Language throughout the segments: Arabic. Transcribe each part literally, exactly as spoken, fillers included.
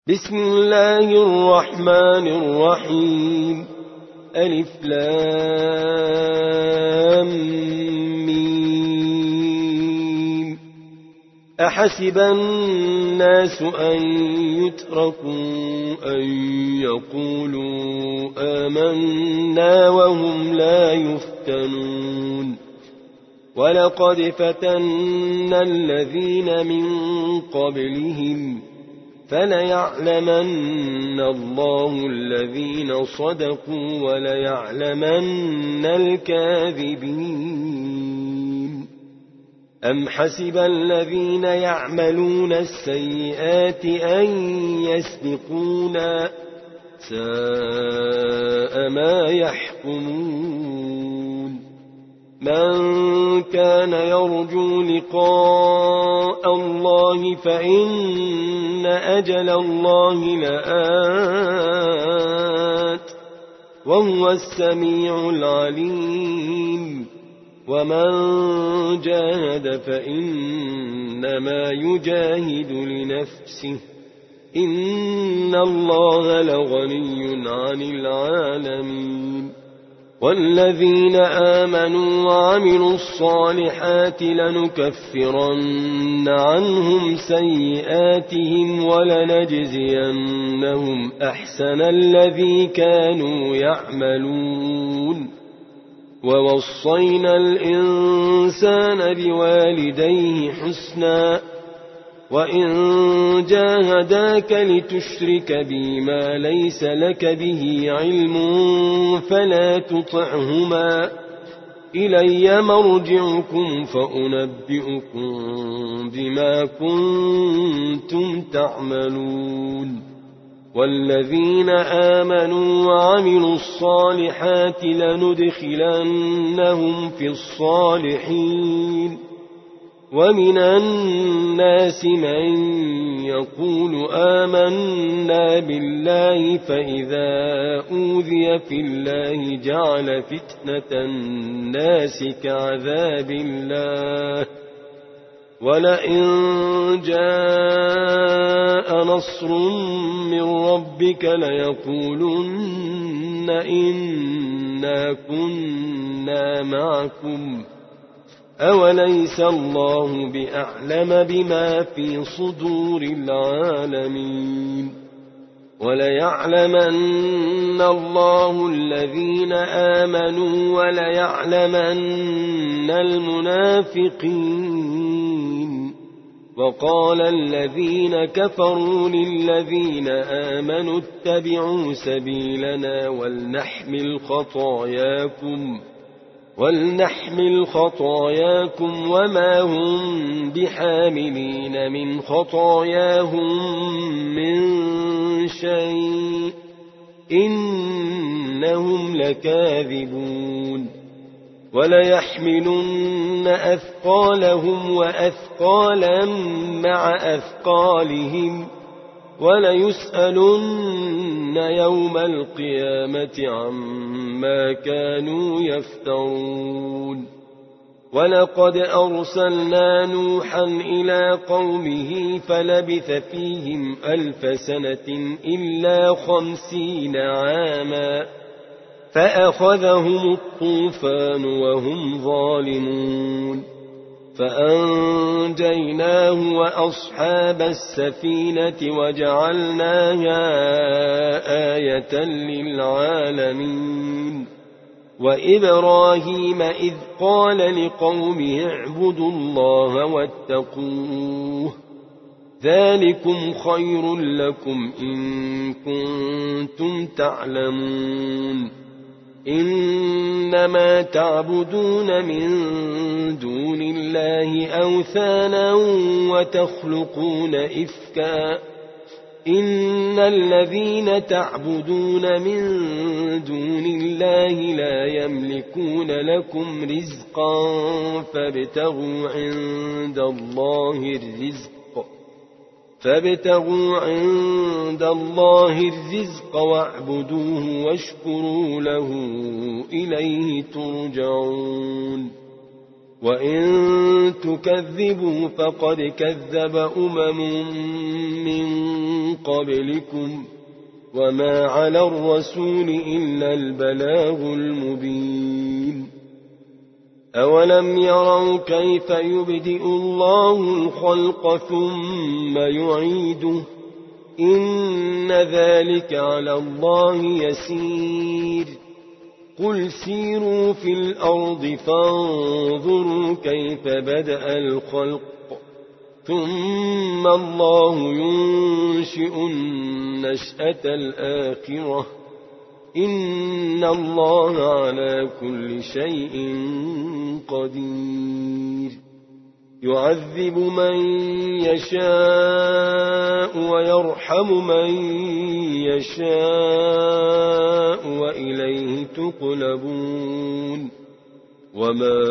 بسم الله الرحمن الرحيم. ألف لام ميم. أحسب الناس أن يتركوا أن يقولوا آمنا وهم لا يفتنون. ولقد فتنا الذين من قبلهم فليعلمن الله الذين صدقوا وليعلمن الكاذبين. أم حسب الذين يعملون السيئات أن يسبقونا ساء ما يحكمون. من كان يرجو لقاء الله فإن أجل الله لآت وهو السميع العليم. ومن جاهد فإنما يجاهد لنفسه إن الله لغني عن العالمين. والذين آمنوا وعملوا الصالحات لنكفرن عنهم سيئاتهم ولنجزينهم أحسن الذي كانوا يعملون. ووصينا الإنسان بوالديه حسنا وإن جاهداك لتشرك بي ما ليس لك به علم فلا تطعهما إلي مرجعكم فأنبئكم بما كنتم تعملون. والذين آمنوا وعملوا الصالحات لندخلنهم في الصالحين. ومن الناس من يقول آمنا بالله فإذا أوذي في الله جعل فتنة الناس كعذاب الله ولئن جاء نصر من ربك ليقولن إنا كنا معكم أوليس الله بأعلم بما في صدور العالمين. وليعلمن الله الذين آمنوا وليعلمن المنافقين. وقال الذين كفروا للذين آمنوا اتبعوا سبيلنا ولنحمل خطاياكم ولنحمل خطاياكم وما هم بحاملين من خطاياهم من شيء إنهم لكاذبون. وليحملن أثقالهم وأثقالا مع أثقالهم وليسألن يوم القيامة عما كانوا يفترون. ولقد أرسلنا نوحا إلى قومه فلبث فيهم ألف سنة إلا خمسين عاما فأخذهم الطوفان وهم ظالمون. فأنجيناه وأصحاب السفينة وجعلناها آية للعالمين. وإبراهيم إذ قال لقومه اعبدوا الله واتقوه ذلكم خير لكم إن كنتم تعلمون. إنما تعبدون من دون الله أوثانا وتخلقون إفكا إن الذين تعبدون من دون الله لا يملكون لكم رزقا فابتغوا عند الله الرزق فابتغوا عند الله الرزق واعبدوه واشكروا له إليه ترجعون. وإن تكذبوا فقد كذب أمم من قبلكم وما على الرسول إلا البلاغ المبين أولم يروا كيف يبدئ الله الخلق ثم يعيده إن ذلك على الله يسير قل سيروا في الأرض فانظروا كيف بدأ الخلق ثم الله ينشئ النشأة الآخرة إن الله على كل شيء قدير يعذب من يشاء ويرحم من يشاء وإليه تقلبون وما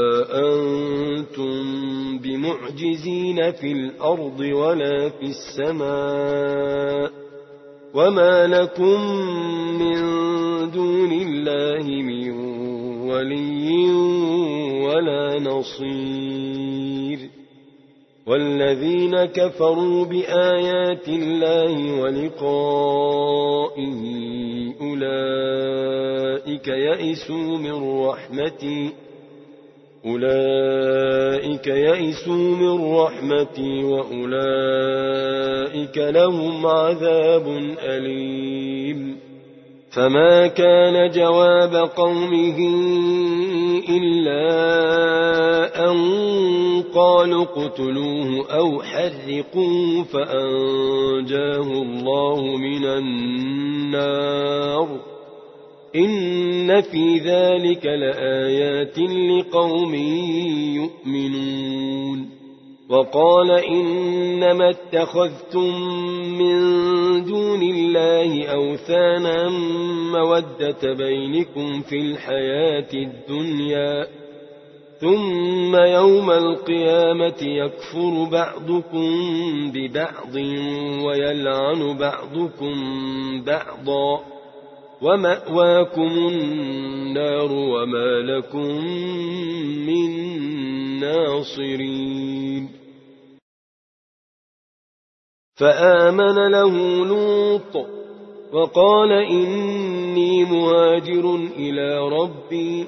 أنتم بمعجزين في الأرض ولا في السماء وما لكم من دون الله من ولي ولا نصير والذين كفروا بآيات الله ولقائه أولئك يئسوا من رحمتي أولئك يئسوا من رحمتي وأولئك لهم عذاب أليم فما كان جواب قومه إلا أن قالوا اقتلوه أو حرقوه فأنجاه الله من النار إن في ذلك لآيات لقوم يؤمنون وقال إنما اتخذتم من دون الله أوثانا مودة بينكم في الحياة الدنيا ثم يوم القيامة يكفر بعضكم ببعض ويلعن بعضكم بعضا ومأواكم النار وما لكم من ناصرين فآمن له لوط وقال إني مهاجر إلى ربي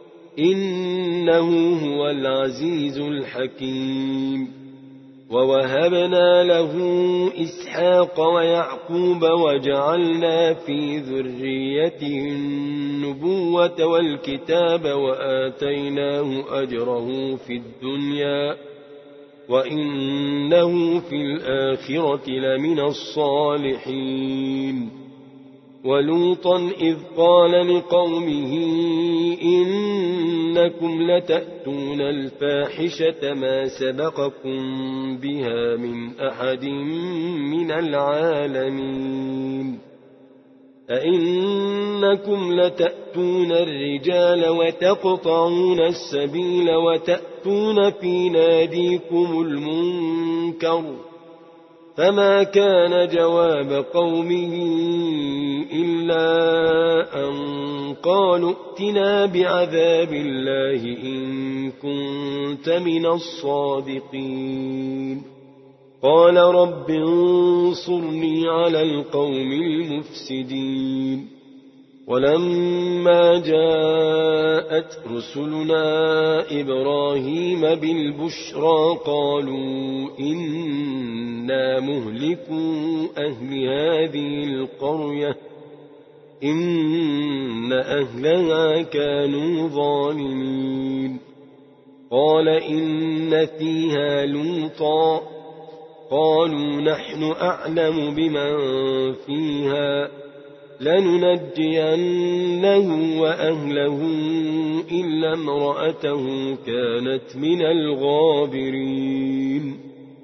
إنه هو العزيز الحكيم ووهبنا له إسحاق ويعقوب وجعلنا في ذريته النبوة والكتاب وآتيناه أجره في الدنيا وإنه في الآخرة لمن الصالحين ولوطا إذ قال لقومه إنكم لتأتون الفاحشة ما سبقكم بها من أحد من العالمين أئنكم لتأتون الرجال وتقطعون السبيل وتأتون في ناديكم المنكر فما كان جواب قومه إلا أن قالوا ائتنا بعذاب الله إن كنت من الصادقين قال رب انصرني على القوم المفسدين ولما جاءت رسلنا إبراهيم بالبشرى قالوا إنا مهلكوا أهل هذه القرية إن أهلها كانوا ظالمين قال إن فيها لوطا قالوا نحن أعلم بمن فيها لننجينه وأهله إلا امرأته كانت من الغابرين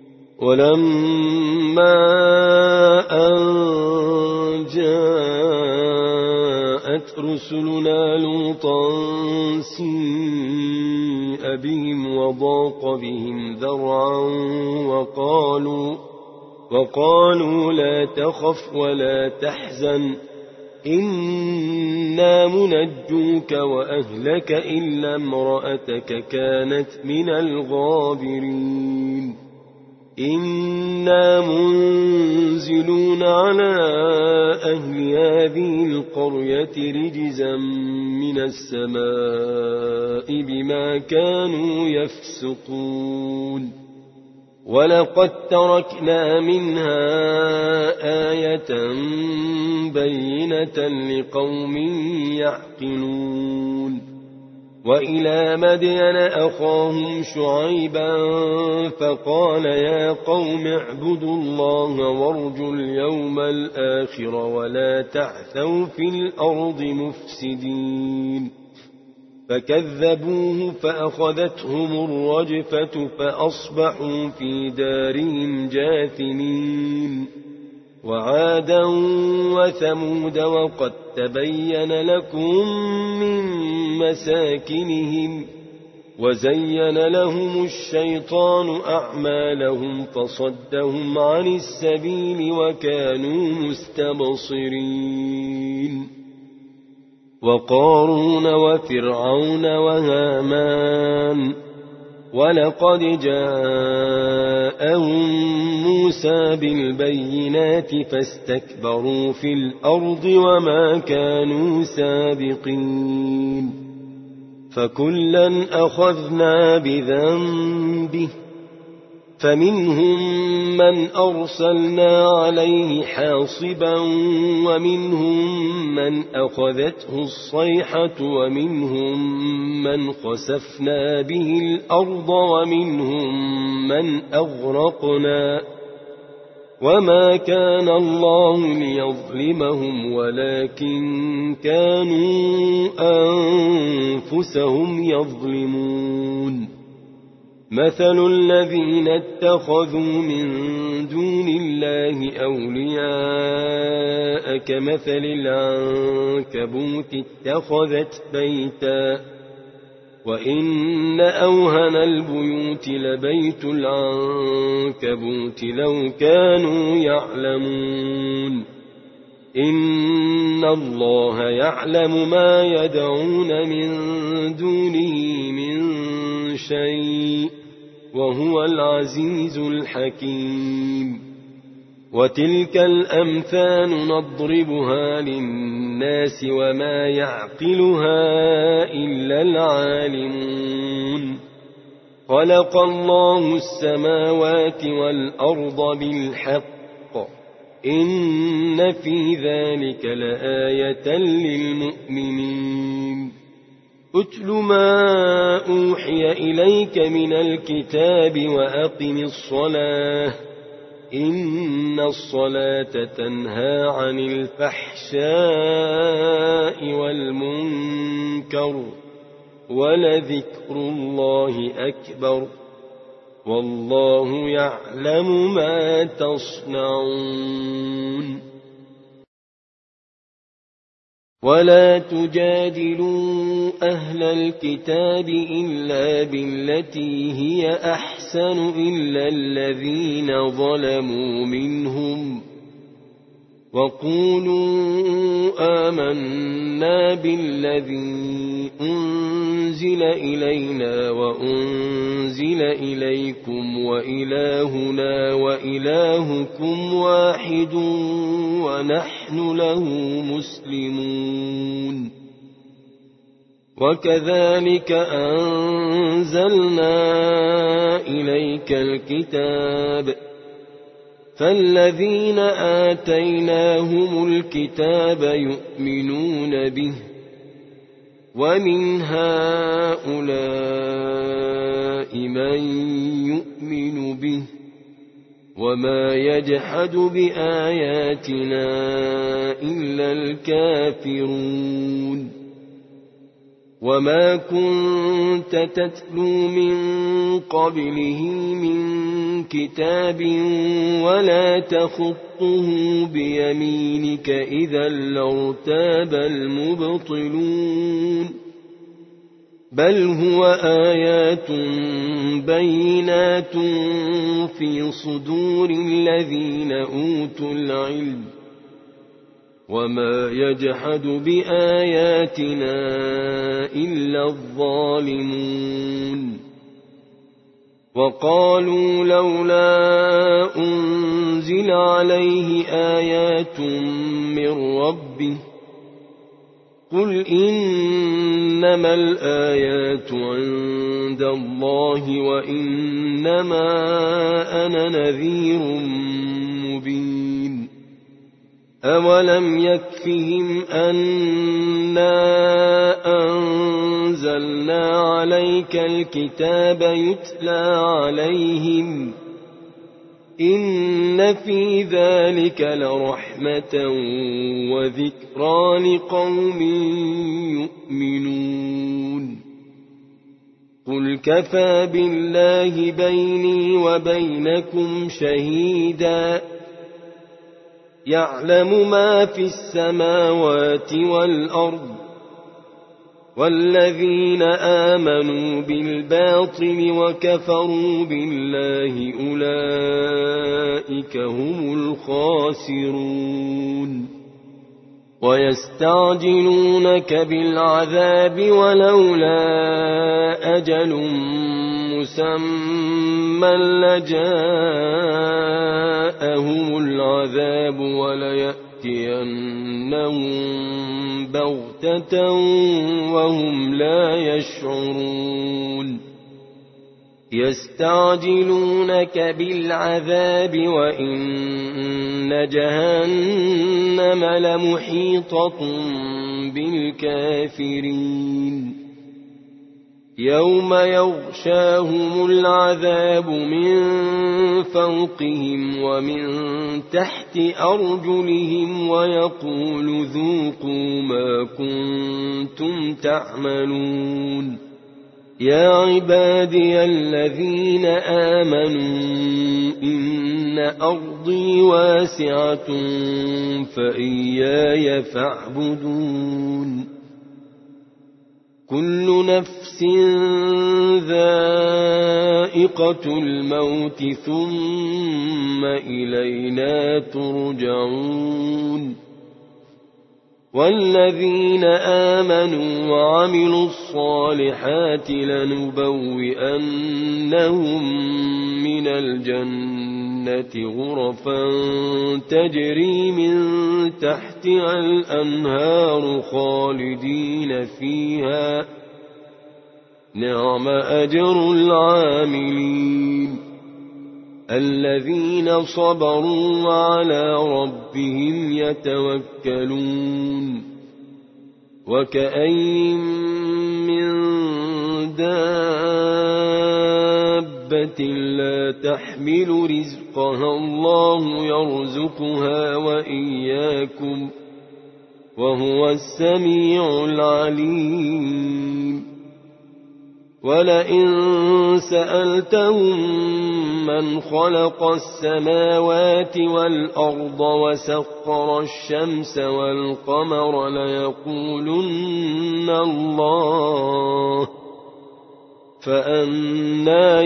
ولما أن جاءت رسلنا لوطا سيء بهم وضاق بهم ذرعا وقالوا وقالوا لا تخف ولا تحزن إنا منجوك وأهلك إلا امرأتك كانت من الغابرين إنا منزلون على أهل هذه القرية رجزا من السماء بما كانوا يفسقون ولقد تركنا منها آية بينة لقوم يعقلون وإلى مدين أخاهم شعيبا فقال يا قوم اعبدوا الله وارجوا اليوم الآخر ولا تعثوا في الأرض مفسدين فكذبوه فأخذتهم الرجفة فأصبحوا في دارهم جاثمين وعادا وثمود وقد تبين لكم من مساكنهم وزين لهم الشيطان أعمالهم فصدهم عن السبيل وكانوا مستبصرين وقارون وفرعون وهامان ولقد جاءهم موسى بالبينات فاستكبروا في الأرض وما كانوا سابقين فكلا أخذنا بذنبه فمنهم من أرسلنا عليه حاصبا ومنهم من أخذته الصيحة ومنهم من خسفنا به الأرض ومنهم من أغرقنا وما كان الله ليظلمهم ولكن كانوا أنفسهم يظلمون مثل الذين اتخذوا من دون الله أولياء كمثل العنكبوت اتخذت بيتا وإن أوهن البيوت لبيت العنكبوت لو كانوا يعلمون إن الله يعلم ما يدعون من دونه من شيء وهو العزيز الحكيم وتلك الأمثال نضربها للناس وما يعقلها إلا العالمون خلق الله السماوات والأرض بالحق إن في ذلك لآية للمؤمنين أتل ما أوحي إليك من الكتاب وأقم الصلاة إن الصلاة تنهى عن الفحشاء والمنكر ولذكر الله أكبر والله يعلم ما تصنعون ولا تجادلوا أهل الكتاب إلا بالتي هي أحسن إلا الذين ظلموا منهم وقولوا آمنا بالذي أنزل إلينا وأنزل إليكم وإلهنا وإلهكم واحد ونحن له مسلمون وكذلك أنزلنا إليك الكتاب فالذين آتيناهم الكتاب يؤمنون به ومن هؤلاء من يؤمن به وما يجحد بآياتنا إلا الكافرون وما كنت تتلو من قبله من كتاب ولا تخطه بيمينك إذا لارتاب المبطلون بل هو آيات بينات في صدور الذين أوتوا العلم وما يجحد بآياتنا إلا الظالمون وقالوا لولا أنزل عليه آيات من ربه قل إنما الآيات عند الله وإنما أنا نذير مبين أولم يكفهم أنا أنزلنا عليك الكتاب يتلى عليهم إن في ذلك لرحمة وذكرى لقوم يؤمنون قل كفى بالله بيني وبينكم شهيدا يعلم ما في السماوات والأرض والذين آمنوا بالباطل وكفروا بالله أولئك هم الخاسرون ويستعجلونك بالعذاب ولولا أجل مسمى لجاءهم العذاب وليأتينهم بغتة وهم لا يشعرون يستعجلونك بالعذاب وإن جهنم لمحيطة بالكافرين يوم يغشاهم العذاب من فوقهم ومن تحت أرجلهم ويقول ذوقوا ما كنتم تعملون يا عبادي الذين آمنوا إن أرضي واسعة فإياي فاعبدون كل نفس ذائقة الموت ثم إلينا ترجعون والذين آمنوا وعملوا الصالحات لنبوئنهم من الجنة غرفا تجري من تحتها الأنهار خالدين فيها نعم أجر العاملين الذين صبروا وعلى ربهم يتوكلون وكأين من دابة لا تحمل رزقها الله يرزقها وإياكم وهو السميع العليم ولئن سألتهم من خلق السماوات والأرض وسخر الشمس والقمر ليقولن الله فأنى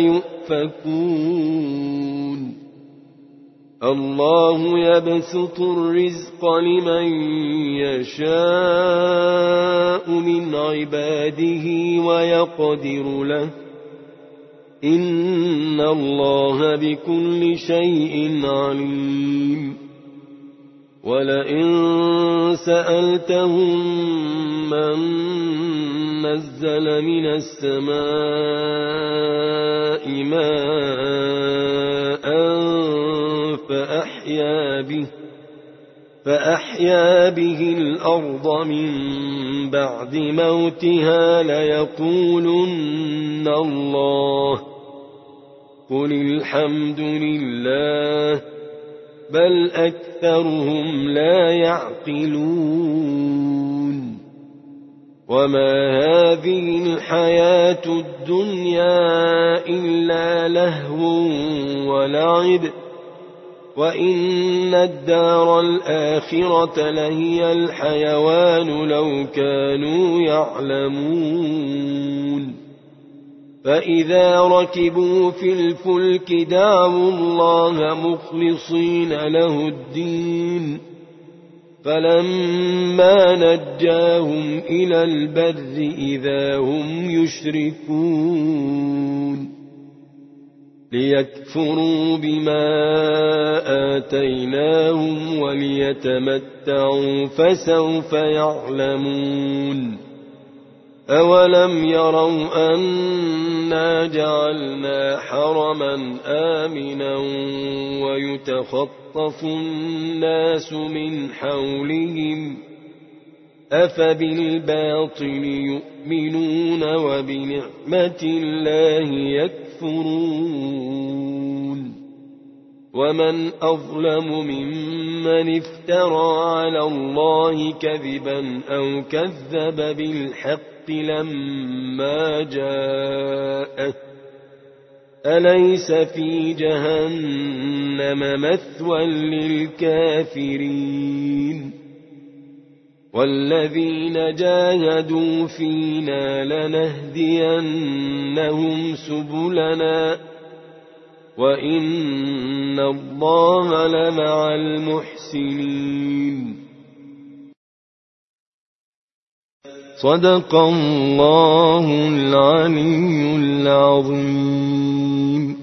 يؤفكون الله يبسط الرزق لمن يشاء من عباده ويقدر له إن الله بكل شيء عليم ولئن سألتهم من نزل من السماء ماء فأحيا به فأحيا به الأرض من بعد موتها ليقولن الله قل الحمد لله بل أكثرهم لا يعقلون وما هذه الحياة الدنيا إلا لهو ولعب وإن الدار الآخرة لهي الحيوان لو كانوا يعلمون فإذا ركبوا في الفلك دعوا الله مخلصين له الدين فلما نجاهم إلى البر إذا هم يشركون ليكفروا بما آتيناهم وليتمتعوا فسوف يعلمون أولم يروا أنا جعلنا حرما آمنا ويتخطف الناس من حولهم أفبالباطل يؤمنون وبنعمة الله يكفرون ومن أظلم ممن افترى على الله كذبا أو كذب بالحق لما جاءه أليس في جهنم مثوى للكافرين والذين جاهدوا فينا لنهدينهم سبلنا وإن الله لمع المحسنين. صدق الله العلي العظيم.